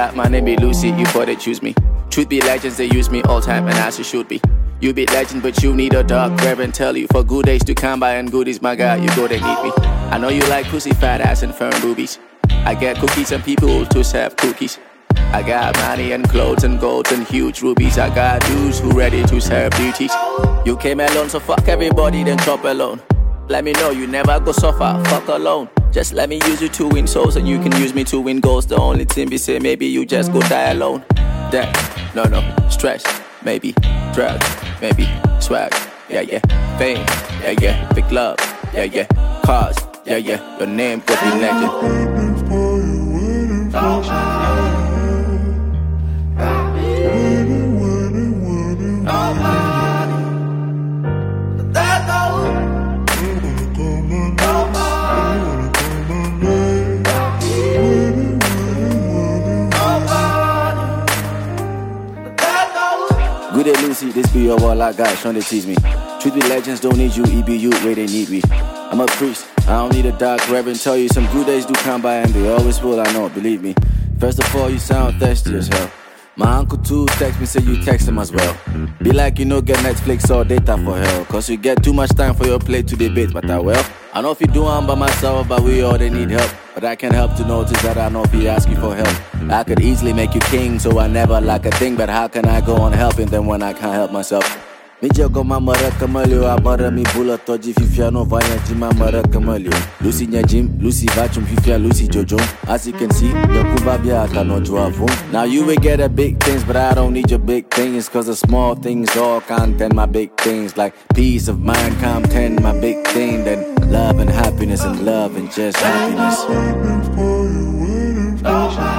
like my name be Lucy, you thought they choose me. Truth be legends, they use me all time and as it should be. You be legend, but you need a dark reverend tell you for good days to come by and goodies, my guy, you go they need me. I know you like pussy, fat ass and firm boobies. I get cookies and people to serve cookies. I got money and clothes and gold and huge rubies. I got dudes who ready to serve duties. You came alone, so fuck everybody, then chop alone. Let me know you never go suffer, fuck alone. Just let me use you to win souls and you can use me to win goals. The only thing be say maybe you just go die alone. Death, no, stress, maybe drugs, maybe swag, yeah, fame, yeah, big love, yeah, cars, yeah, your name could be legend. Good day, Lucy, this be your all I got, trying to tease me. Truth be legends don't need you, EBU where they need me. I'm a priest, I don't need a dark reverend. Tell you some good days do come by and they always will, I know, believe me. First of all, you sound thirsty as hell. My uncle too text me, say you text him as well. Be like you know get Netflix or data for hell. Cause you get too much time for your plate to debate, but I will. I know if you do I'm by myself, but we all they need help. But I can't help to notice that I know if you ask you for help. I could easily make you king, so I never lack a thing. But how can I go on helping them when I can't help myself? Mi jago mamara kamalio, abara mi bula toji fifia no vanya jima mara kamalio. Lucy nya Jim, Lucy vachum fifia, Lucy Jojo. As you can see, yokuba bia akano juavu. Now you will get a big things, but I don't need your big things. Cause the small things all content my big things. Like peace of mind content my big thing. Then love and happiness and love and just happiness.